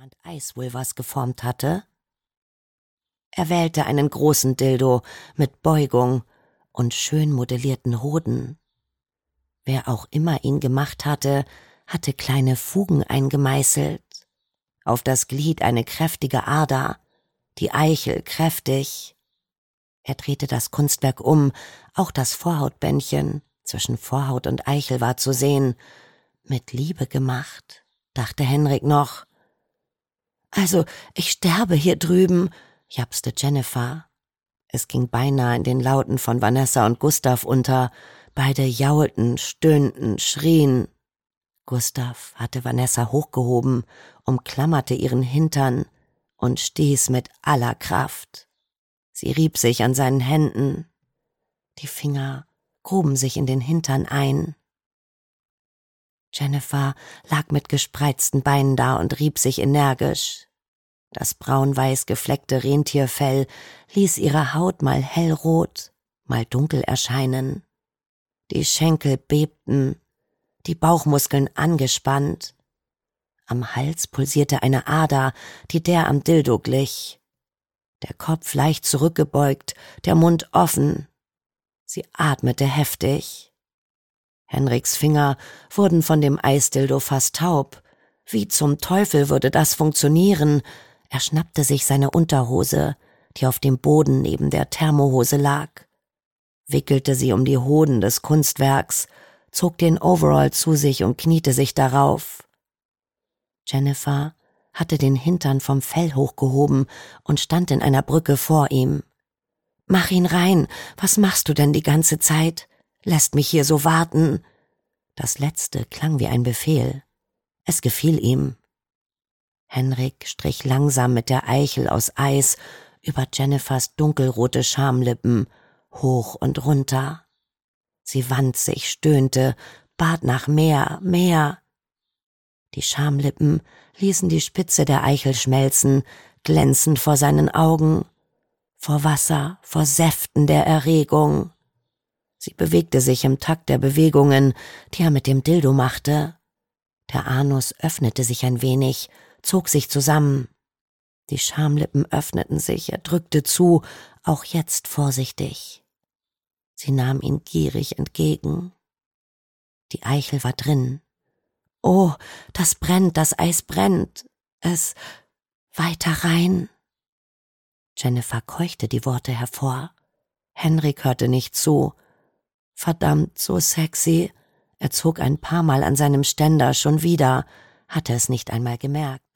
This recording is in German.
jemand Eisvulvas geformt hatte? Er wählte einen großen Dildo mit Beugung und schön modellierten Hoden. Wer auch immer ihn gemacht hatte, hatte kleine Fugen eingemeißelt. Auf das Glied eine kräftige Ader, die Eichel kräftig. Er drehte das Kunstwerk um, auch das Vorhautbändchen zwischen Vorhaut und Eichel war zu sehen. Mit Liebe gemacht, dachte Henrik noch. »Also, ich sterbe hier drüben«, japste Jennifer. Es ging beinahe in den Lauten von Vanessa und Gustav unter. Beide jaulten, stöhnten, schrien. Gustav hatte Vanessa hochgehoben, umklammerte ihren Hintern und stieß mit aller Kraft. Sie rieb sich an seinen Händen. Die Finger gruben sich in den Hintern ein. Jennifer lag mit gespreizten Beinen da und rieb sich energisch. Das braun-weiß gefleckte Rentierfell ließ ihre Haut mal hellrot, mal dunkel erscheinen. Die Schenkel bebten, die Bauchmuskeln angespannt. Am Hals pulsierte eine Ader, die der am Dildo glich. Der Kopf leicht zurückgebeugt, der Mund offen. Sie atmete heftig. Henriks Finger wurden von dem Eisdildo fast taub. Wie zum Teufel würde das funktionieren? Er schnappte sich seine Unterhose, die auf dem Boden neben der Thermohose lag, wickelte sie um die Hoden des Kunstwerks, zog den Overall zu sich und kniete sich darauf. Jennifer hatte den Hintern vom Fell hochgehoben und stand in einer Brücke vor ihm. »Mach ihn rein! Was machst du denn die ganze Zeit? Lässt mich hier so warten!« Das Letzte klang wie ein Befehl. Es gefiel ihm. Henrik strich langsam mit der Eichel aus Eis über Jennifers dunkelrote Schamlippen, hoch und runter. Sie wand sich, stöhnte, bat nach mehr, mehr. Die Schamlippen ließen die Spitze der Eichel schmelzen, glänzend vor seinen Augen, vor Wasser, vor Säften der Erregung. Sie bewegte sich im Takt der Bewegungen, die er mit dem Dildo machte. Der Anus öffnete sich ein wenig, zog sich zusammen. Die Schamlippen öffneten sich, er drückte zu, auch jetzt vorsichtig. Sie nahm ihn gierig entgegen. Die Eichel war drin. »Oh, das brennt, das Eis brennt. Es... weiter rein.« Jennifer keuchte die Worte hervor. Henrik hörte nicht zu. Verdammt, so sexy. Er zog ein paar Mal an seinem Ständer, schon wieder, hatte es nicht einmal gemerkt.